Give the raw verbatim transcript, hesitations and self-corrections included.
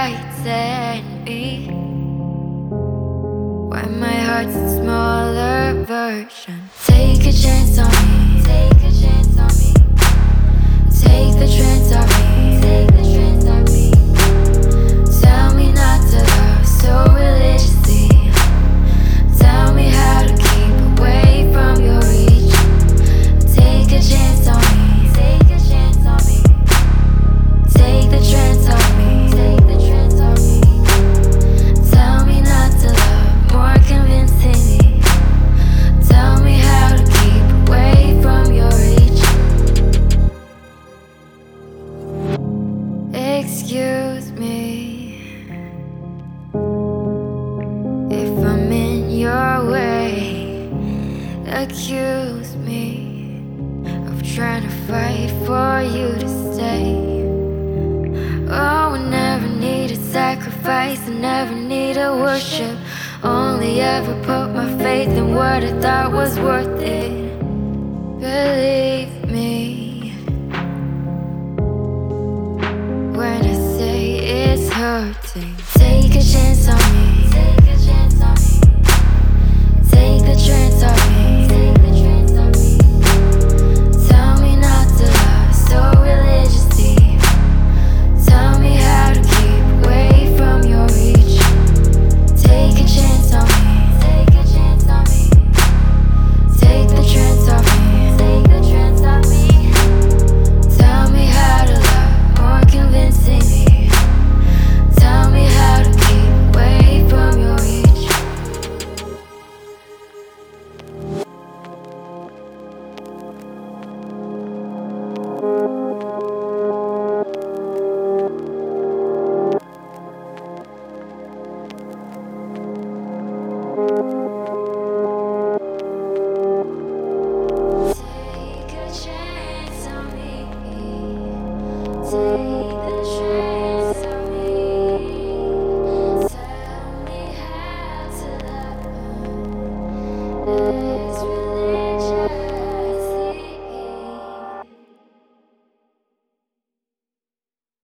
frighten me when my heart's a smaller version. Take a chance on me, take a chance on me. Take the chance on me, take the chance on me. Tell me not to love so religiously. Tell me how to keep away from your reach. Take a chance on me, take a chance on me. Take the chance on me, take the chance on me. Tell me not to love more convincingly. Tell me how to keep away from your reach. Excuse me if I'm in your way. Accuse me of trying to fight for you to stay. Oh, I never needed sacrifice, I never needed worship. Only ever put my faith in what I thought was worth it. Believe me when I say it's hurting. Take a chance